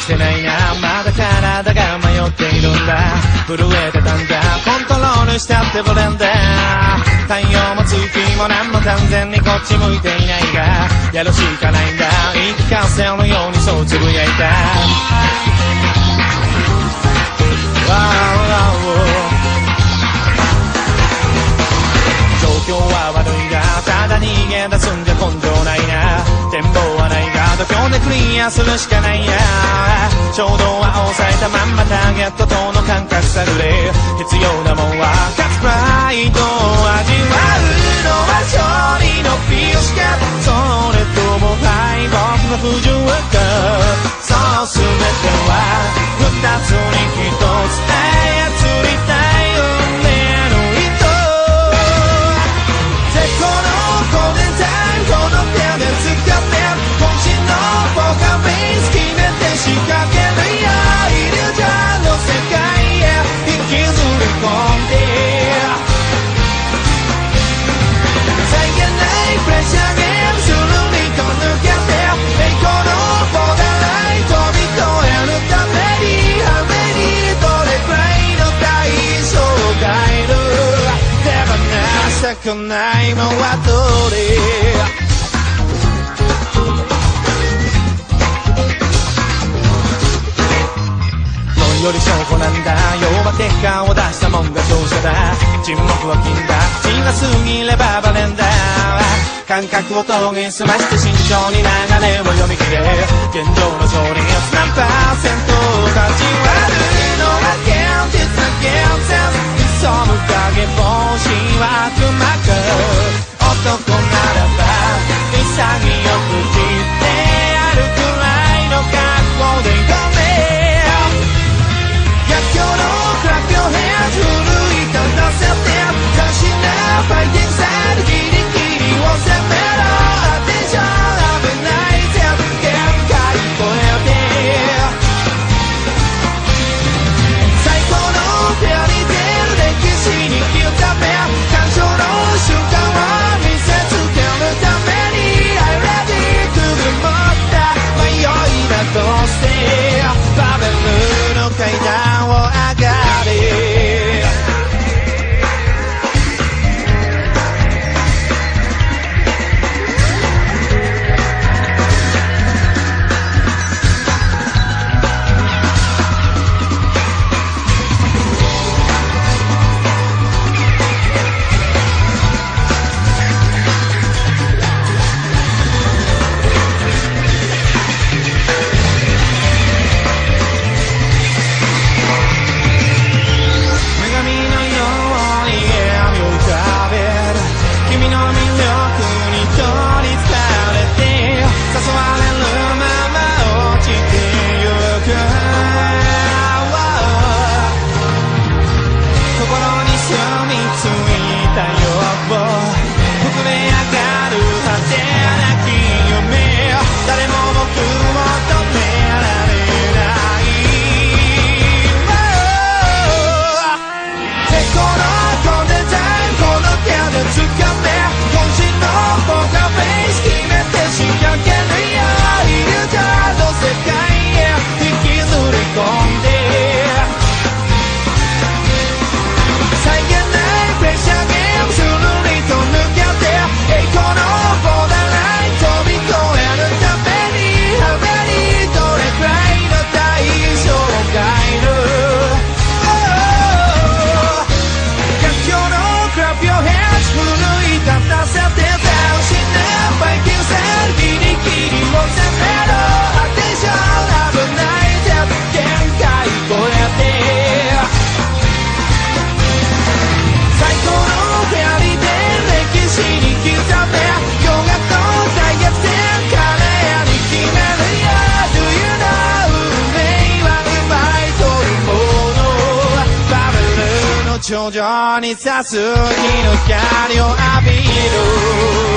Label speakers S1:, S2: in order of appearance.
S1: せないな、まだ体が迷っているんだ。震えてたんだ、コントロールしたってブレンダー。太陽も月も何も完全にこっち向いていないが、やるしかないんだ、言い聞かせるようにそうつぶやいた。状況は悪いが、ただ逃げ出すんじゃ根性ないな。展望はないが、度胸でクリアするしかないや。衝動は抑えたまんまターゲットとの感覚探れ。必要なもんは勝つプライドを味わうのは勝利の美容師か、それとも敗北の不純か。そう全ては二つに一つ操りたい運命の糸。このコンデンサーこの手で使って渾身のポーカーフェイス決めて仕掛けるよ。イリュージョンの世界へ引きずり込んで、際限ないプレッシャーゲームするりと抜けて、栄光のボーダーライン飛び越えるために、雨にどれくらいの対象を変える。手放したくないのはどれ。より証拠なんだ、要は結果を出したもんが勝者だ。沈黙は金だ、口が過ぎればバレンだ。感覚を研ぎ澄まして慎重に流れを読み切れ。現状の勝率何%勝ち割るのは現実な現実。潜む影帽子は悪魔か。男ならば潔く切ってやるくらいの覚悟でごめん。逆境のクラッピョンヘア奮い立たせて、斬新なファイティングスタイル、ギリギリを攻めろ。アテンション危ないぜ、限界超えて。最高のフェアリーテール歴史に刻め、感傷の瞬間を見せつけるために I'm ready to be 持った迷いなど捨て、バベルの階段を上がれ。頂上に差す日の光を浴びる。